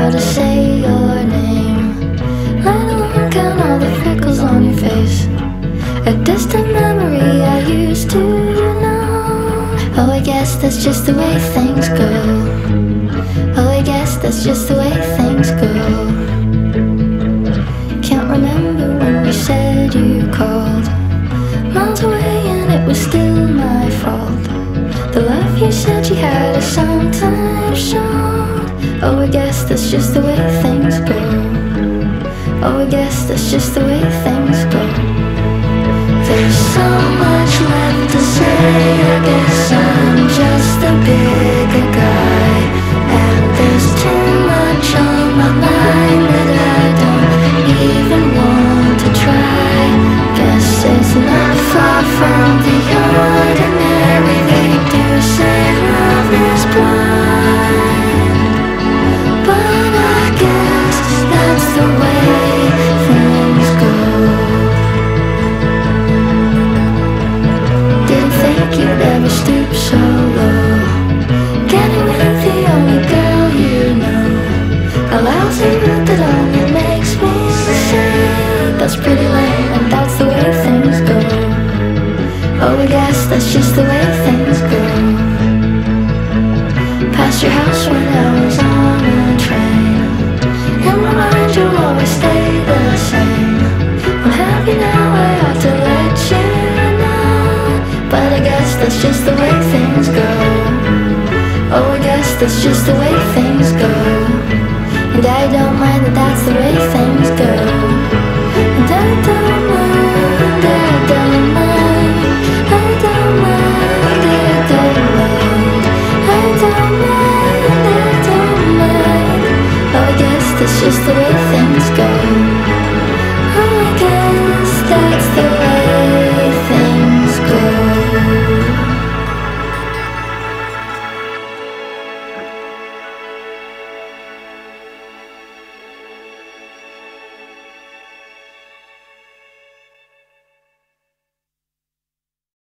how to say your name, let alone count all the freckles on your face. A distant memory I used to know. Oh, I guess that's just the way things go. Oh, I guess that's just the way things go. Can't remember when you said you called, miles away and it was still my fault. The love you said you had is sometimes shown. Oh, I guess that's just the way things go. Oh, I guess that's just the way things go. There's so much left to say. I guess I'm just a bigger guy, and there's too much on my mind that I don't even want to try. Guess it's not far from the ordinary. They do say love is blind, but I guess that's the way things go. Didn't think you'd ever stoop so low, getting with the only girl you know. A lousy route that only makes me sad. That's pretty lame, and that's the way things go. Oh, I guess that's just the way things go. Past your house when I was on a train. In my mind you'll always stay the same. I'm happy now, I ought to let you know, but I guess that's just the way things go. Oh, I guess that's just the way things go. And I don't mind that that's the way things go. And I don't mind, I don't mind, I don't mind, I don't mind, I don't mind, I don't mind. Oh, I guess that's just the way things go.